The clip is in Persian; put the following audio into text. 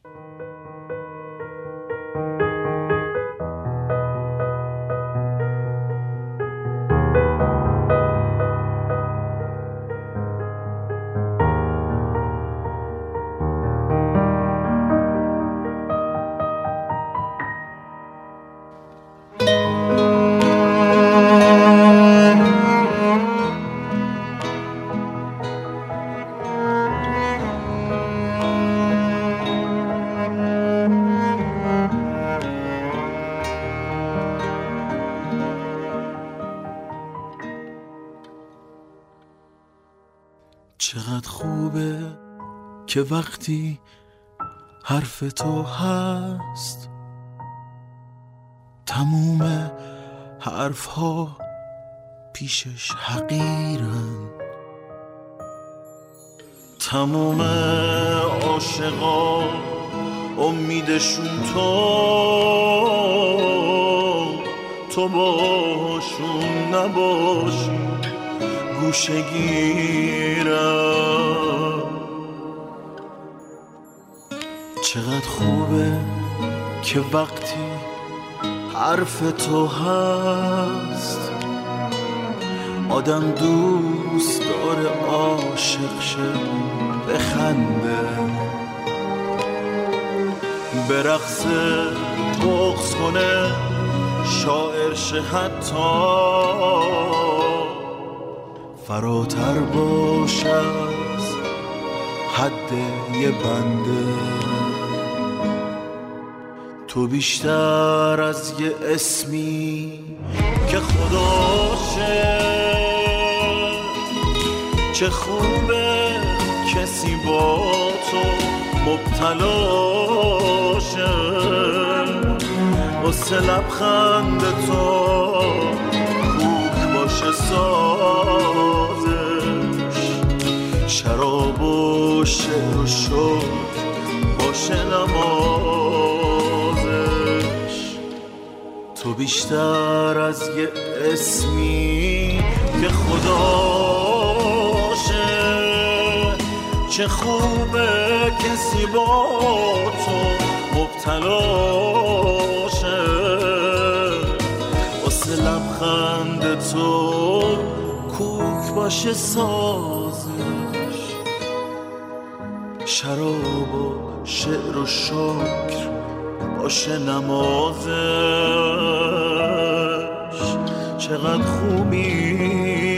چقدر خوبه که وقتی حرف تو هست تموم حرف ها پیشش حقیرن. تموم عاشقا امیدشون تو باشون نباشی گوشه گیرم. چقدر خوبه که وقتی حرف تو هست آدم دوست داره عاشق شه بخنده برقصه بغض کنه شاعر شه حتی فراتر باشه از حد یه بنده. تو بیشتر از یه اسمی که خداشه چه خوبه کسی با تو مبتلاشه واسه لبخند تو کوک باشه سازش شراب و شعر و شوق باشه نمازش. تو بیشتر از یه اسمی که خداشه چه خوبه کسی با تو مبتلاشه واسه لبخند تو کوک باشه سازش شراب و شعر و شکر باشه نمازش. چقدر خوبی